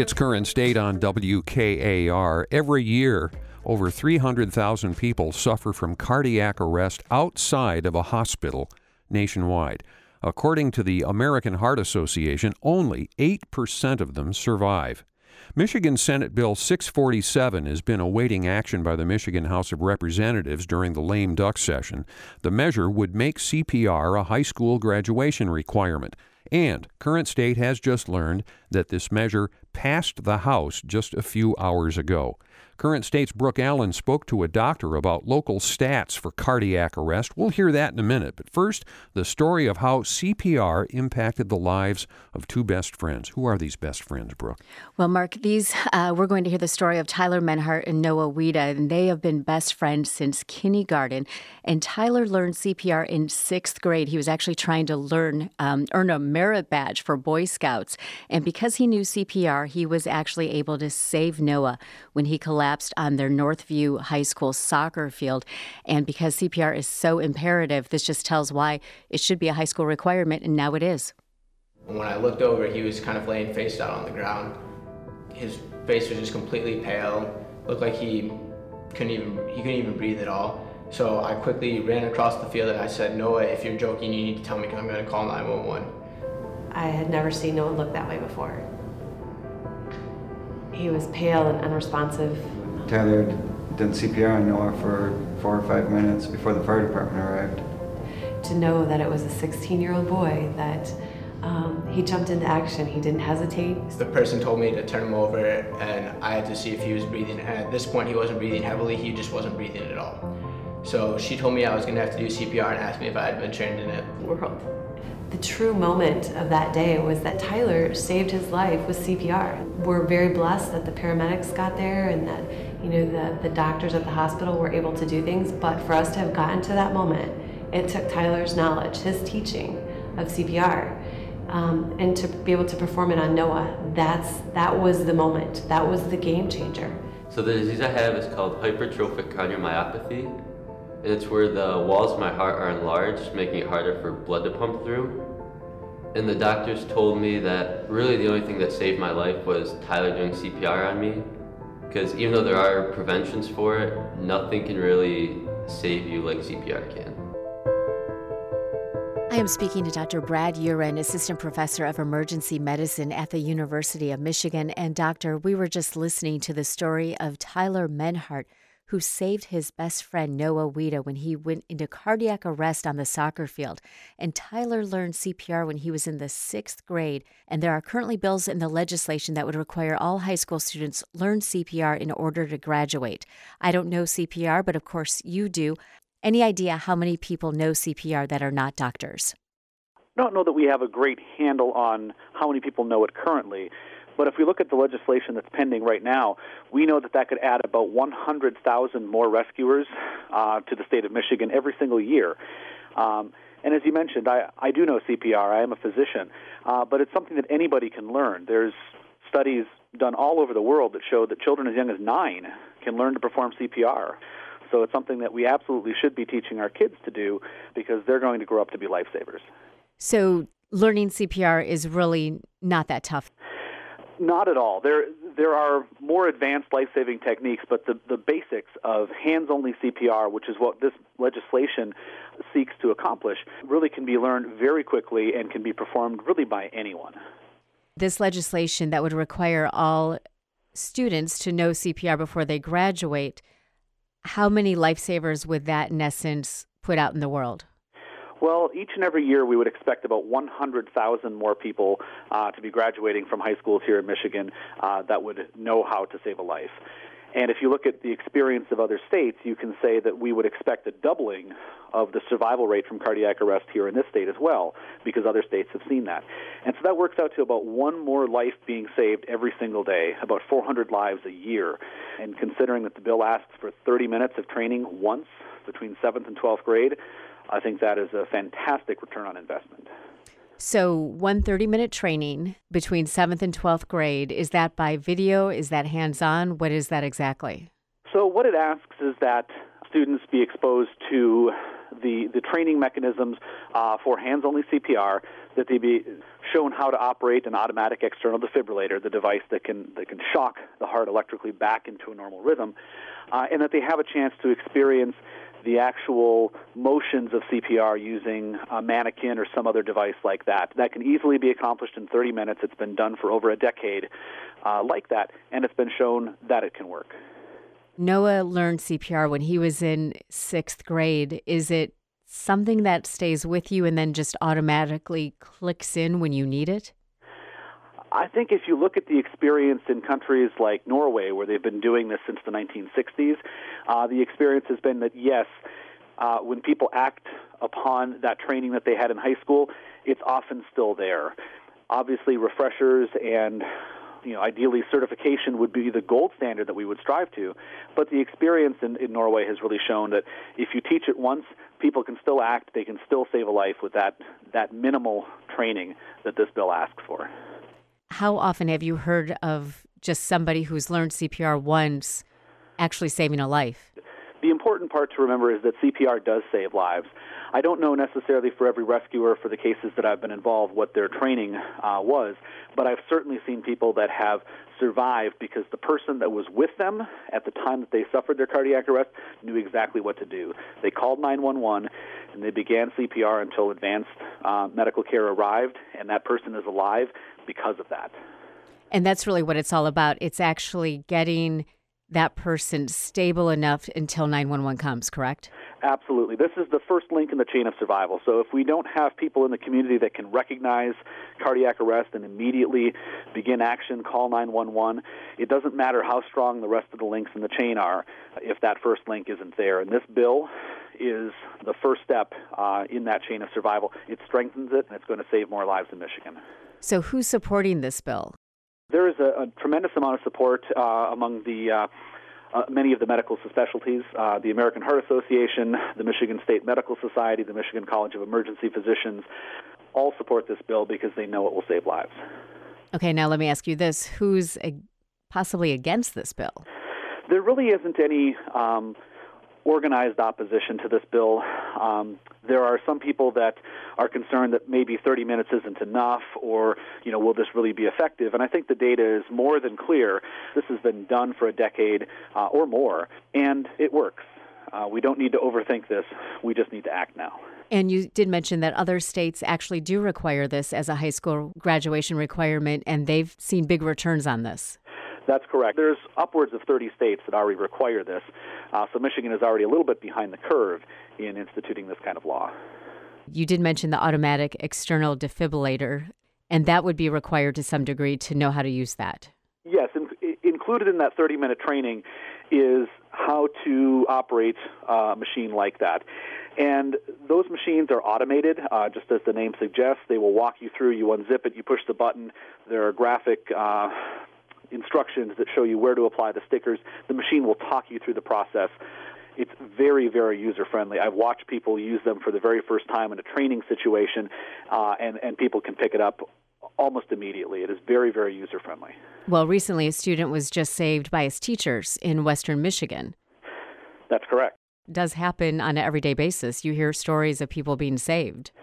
It's Current State on WKAR. Every year, over 300,000 people suffer from cardiac arrest outside of a hospital nationwide. According to the American Heart Association, only 8% of them survive. Michigan Senate Bill 647 has been awaiting action by the Michigan House of Representatives during the lame duck session. The measure would make CPR a high school graduation requirement. And Current State has just learned that this measure passed the House just a few hours ago. Current State's Brooke Allen spoke to a doctor about local stats for cardiac arrest. We'll hear that in a minute. But first, the story of how CPR impacted the lives of two best friends. Who are these best friends, Brooke? Well, Mark, we're going to hear the story of Tyler Menhart and Noah Wida, and they have been best friends since kindergarten. And Tyler learned CPR in 6th grade. He was actually trying to earn a merit badge for Boy Scouts. And because he knew CPR, he was actually able to save Noah when he collapsed on their Northview High School soccer field. And because CPR is so imperative, this just tells why it should be a high school requirement, and now it is. When I looked over, he was kind of laying face down on the ground. His face was just completely pale, looked like he couldn't even breathe at all. So I quickly ran across the field and I said, "Noah, if you're joking, you need to tell me because I'm going to call 911. I had never seen Noah look that way before. He was pale and unresponsive. Tyler did CPR on Noah for 4 or 5 minutes before the fire department arrived. To know that it was a 16-year-old boy, that he jumped into action, he didn't hesitate. The person told me to turn him over and I had to see if he was breathing. And at this point, he wasn't breathing heavily, he just wasn't breathing at all. So she told me I was going to have to do CPR and asked me if I had been trained in it. World. The true moment of that day was that Tyler saved his life with CPR. We're very blessed that the paramedics got there and that the doctors at the hospital were able to do things, but for us to have gotten to that moment, it took Tyler's knowledge, his teaching of CPR, and to be able to perform it on Noah. That was the moment. That was the game changer. So the disease I have is called hypertrophic cardiomyopathy. And it's where the walls of my heart are enlarged, making it harder for blood to pump through. And the doctors told me that really the only thing that saved my life was Tyler doing CPR on me. Because even though there are preventions for it, nothing can really save you like CPR can. I am speaking to Dr. Brad Uren, Assistant Professor of Emergency Medicine at the University of Michigan. And Doctor, we were just listening to the story of Tyler Menhart, who saved his best friend Noah Wida when he went into cardiac arrest on the soccer field. And Tyler learned CPR when he was in the 6th grade. And there are currently bills in the legislation that would require all high school students learn CPR in order to graduate. I don't know CPR, but of course you do. Any idea how many people know CPR that are not doctors? I don't know that we have a great handle on how many people know it currently. But if we look at the legislation that's pending right now, we know that could add about 100,000 more rescuers to the state of Michigan every single year. And as you mentioned, I do know CPR. I am a physician. But it's something that anybody can learn. There's studies done all over the world that show that children as young as 9 can learn to perform CPR. So it's something that we absolutely should be teaching our kids to do because they're going to grow up to be lifesavers. So learning CPR is really not that tough. Not at all. There are more advanced life-saving techniques, but the basics of hands-only CPR, which is what this legislation seeks to accomplish, really can be learned very quickly and can be performed really by anyone. This legislation that would require all students to know CPR before they graduate, how many lifesavers would that, in essence, put out in the world? Well, each and every year we would expect about 100,000 more people to be graduating from high schools here in Michigan that would know how to save a life. And if you look at the experience of other states, you can say that we would expect a doubling of the survival rate from cardiac arrest here in this state as well, because other states have seen that. And so that works out to about one more life being saved every single day, about 400 lives a year. And considering that the bill asks for 30 minutes of training once between 7th and 12th grade, I think that is a fantastic return on investment. So 130-minute training between 7th and 12th grade, is that by video? Is that hands-on? What is that exactly? So what it asks is that students be exposed to the training mechanisms for hands-only CPR, that they be shown how to operate an automatic external defibrillator, the device that can shock the heart electrically back into a normal rhythm, and that they have a chance to experience the actual motions of CPR using a mannequin or some other device like that. That can easily be accomplished in 30 minutes. It's been done for over a decade like that, and it's been shown that it can work. Noah learned CPR when he was in 6th grade. Is it something that stays with you and then just automatically clicks in when you need it? I think if you look at the experience in countries like Norway, where they've been doing this since the 1960s, the experience has been that, yes, when people act upon that training that they had in high school, it's often still there. Obviously, refreshers and ideally certification would be the gold standard that we would strive to, but the experience in Norway has really shown that if you teach it once, people can still act, they can still save a life with that minimal training that this bill asks for. How often have you heard of just somebody who's learned CPR once actually saving a life? The important part to remember is that CPR does save lives. I don't know necessarily for every rescuer, for the cases that I've been involved, what their training was, but I've certainly seen people that have survived because the person that was with them at the time that they suffered their cardiac arrest knew exactly what to do. They called 911 and they began CPR until advanced medical care arrived, and that person is alive because of that. And that's really what it's all about. It's actually getting that person stable enough until 911 comes, correct? Absolutely. This is the first link in the chain of survival. So if we don't have people in the community that can recognize cardiac arrest and immediately begin action, call 911, it doesn't matter how strong the rest of the links in the chain are if that first link isn't there. And this bill is the first step in that chain of survival. It strengthens it, and it's going to save more lives in Michigan. So who's supporting this bill? There is a tremendous amount of support among the many of the medical specialties, the American Heart Association, the Michigan State Medical Society, the Michigan College of Emergency Physicians, all support this bill because they know it will save lives. Okay, now let me ask you this. Who's possibly against this bill? There really isn't any organized opposition to this bill. There are some people that are concerned that maybe 30 minutes isn't enough, or, will this really be effective? And I think the data is more than clear. This has been done for a decade or more, and it works. We don't need to overthink this. We just need to act now. And you did mention that other states actually do require this as a high school graduation requirement, and they've seen big returns on this. That's correct. There's upwards of 30 states that already require this, so Michigan is already a little bit behind the curve in instituting this kind of law. You did mention the automatic external defibrillator, and that would be required to some degree to know how to use that. Yes, included in that 30-minute training is how to operate a machine like that. And those machines are automated, just as the name suggests. They will walk you through. You unzip it, you push the button. There are graphic instructions that show you where to apply the stickers. The machine will talk you through the process. It's very, very user-friendly. I've watched people use them for the very first time in a training situation, and people can pick it up almost immediately. It is very, very user-friendly. Well, recently a student was just saved by his teachers in Western Michigan. That's correct. It does happen on an everyday basis. You hear stories of people being saved.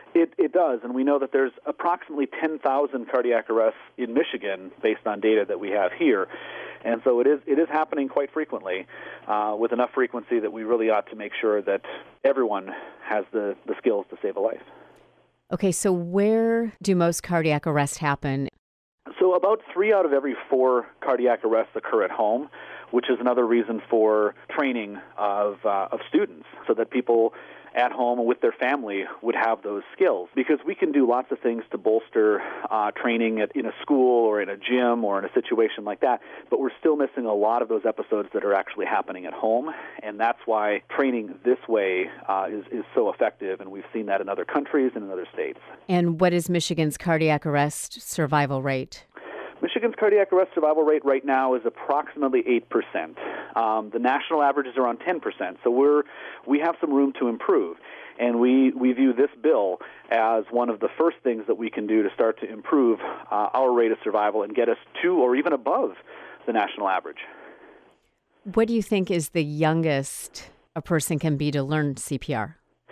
It does, and we know that there's approximately 10,000 cardiac arrests in Michigan based on data that we have here. And so it is happening quite frequently, with enough frequency that we really ought to make sure that everyone has the skills to save a life. Okay, so where do most cardiac arrests happen? So about 3 out of every 4 cardiac arrests occur at home, which is another reason for training of students, so that people at home with their family would have those skills. Because we can do lots of things to bolster training in a school or in a gym or in a situation like that, but we're still missing a lot of those episodes that are actually happening at home, and that's why training this way is so effective, and we've seen that in other countries and in other states. And what is Michigan's cardiac arrest survival rate? Michigan's cardiac arrest survival rate right now is approximately 8%. The national average is around 10%, so we have some room to improve. And we view this bill as one of the first things that we can do to start to improve our rate of survival and get us to or even above the national average. What do you think is the youngest a person can be to learn CPR?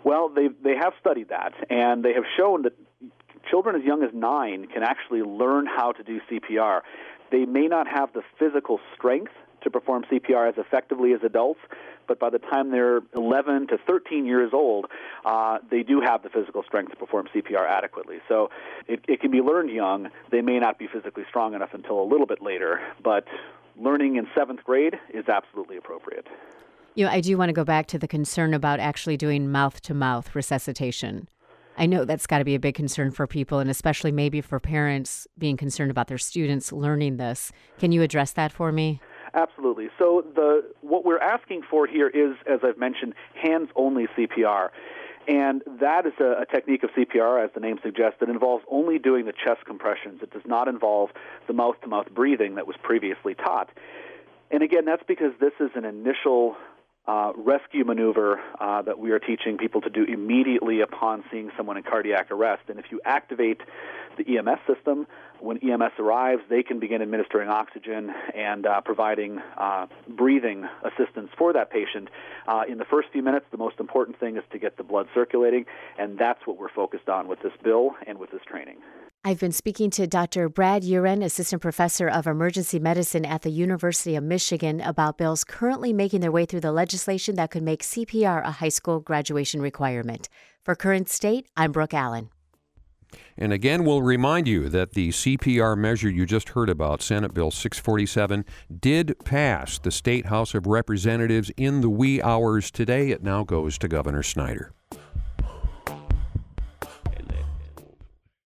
Well, they have studied that, and they have shown that children as young as 9 can actually learn how to do CPR. They may not have the physical strength to perform CPR as effectively as adults, but by the time they're 11 to 13 years old, they do have the physical strength to perform CPR adequately. So it can be learned young. They may not be physically strong enough until a little bit later, but learning in 7th grade is absolutely appropriate. You know, I do want to go back to the concern about actually doing mouth-to-mouth resuscitation. I know that's got to be a big concern for people, and especially maybe for parents being concerned about their students learning this. Can you address that for me? Absolutely. So what we're asking for here is, as I've mentioned, hands-only CPR. And that is a technique of CPR, as the name suggests, that involves only doing the chest compressions. It does not involve the mouth-to-mouth breathing that was previously taught. And again, that's because this is an initial rescue maneuver that we are teaching people to do immediately upon seeing someone in cardiac arrest. And if you activate the EMS system, when EMS arrives, they can begin administering oxygen and providing breathing assistance for that patient. In the first few minutes, the most important thing is to get the blood circulating, and that's what we're focused on with this bill and with this training. I've been speaking to Dr. Brad Uren, Assistant Professor of Emergency Medicine at the University of Michigan, about bills currently making their way through the legislation that could make CPR a high school graduation requirement. For Current State, I'm Brooke Allen. And again, we'll remind you that the CPR measure you just heard about, Senate Bill 647, did pass the State House of Representatives in the wee hours today. It now goes to Governor Snyder.